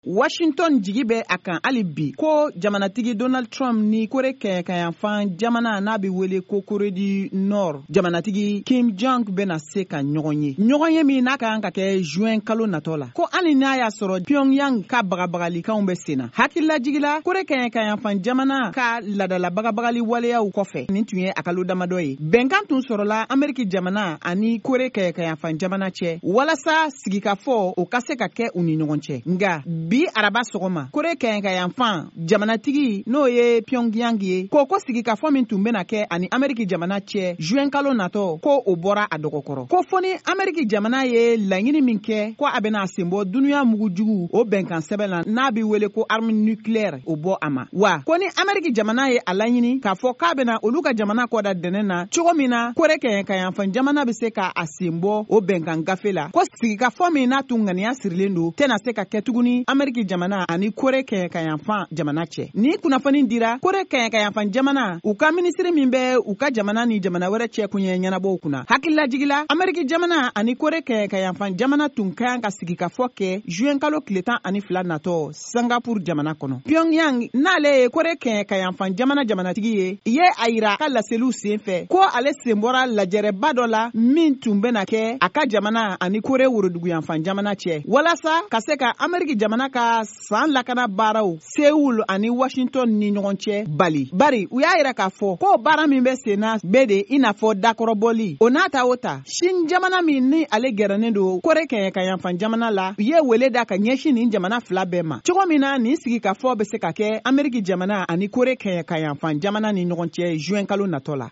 Washington jigi bɛ a kan hali bi ko jamanatigi Donald Trump ni Kore kɛɲɛkayanfan jamana n'a bɛ wele ko Kore du Nord jamanatigi Kim Jong bɛna se ka ɲɔgɔn ye. Ɲɔgɔn ye min n'a ka kan ka kɛ juin kalo natɔ la. Ko hali n'a y'a sɔrɔ Pyongyang ka bagabagalikanw bɛ sen na. Hakililajigila Kore kɛɲɛkayanfan jamana ka ladala bagabagali waleyaw kɔfɛ nin tun ye a kalo damadɔ ye. Bɛnkan tun sɔrɔla Ameriki jamana ani Kore kɛɲɛkayanfan jamana cɛ walasa sigikafɔ o ka se ka kɛ u ni ɲɔgɔn cɛ. Nga bi araba sɔgɔma Kore kɛɲɛkayanfan jamanatigi n'o ye Pyongyang ye ko sigikafɔ min tun bɛna kɛ ani Ameriki jamana cɛ juin kalo natɔ ko o bɔra a dɔgɔkɔrɔ. Ko fɔni Ameriki jamana ye laɲini min kɛ ko a bɛna sen bɔ dunuya mugujugu o bɛnkan sɛbɛn la n'a bɛ wele ko arme nucléaire o bɔ a ma. Wa ko ni Ameriki jamana ye a laɲini k'a fɔ k'a bɛna olu ka jamana kɔda dɛnɛ na cogo min na Kore kɛɲɛkayanfan jamana bɛ se ka a sen bɔ o bɛnkan gafe la. Ko sigikafɔ min n'a tun ŋaniya sirilen don tɛna se ka kɛ tuguni Ameriki jamana ani Kore kɛɲɛkayanfan jamana cɛ. Ni kunnafoni dira Kore kɛɲɛkayanfan jamana u ka minisiri min bɛ u ka jamana ni jamana wɛrɛ cɛ kun ye ɲɛnabɔw kunna. Hakililajigila Ameriki jamana ani Kore kɛɲɛkayanfan jamana tun ka kan ka sigikafɔ kɛ juin kalo tile 12 natɔ Singapore jamana kɔnɔ. Pyongyang n'ale ye Kore kɛɲɛkayanfan jamana jamanatigi ye ye a yira ka laseliw sen fɛ ko ale sen bɔra lajɛrɛba dɔ la min tun bɛna kɛ a ka jamana ani Kore woroduguyanfan jamana cɛ walasa ka se ka Ameriki jamana ka san lakana baaraw Seoul ani Washington ni ɲɔgɔn cɛ bari u y'a yira k'a fɔ ko baara min bɛ senna bɛɛ de i n'a fɔ dakɔrɔbɔli o n'a ta o ta Chine jamana min ni ale gɛrɛnen don Kore kɛɲɛkayanfan jamana la u ye wele da ka ɲɛsin nin jamana fila bɛɛ ma cogo min na nin sigikafɔ bɛ se ka kɛ Ameriki jamana ani Kore kɛɲɛkayanfan jamana ni ɲɔgɔn cɛ juin kalo natɔ la.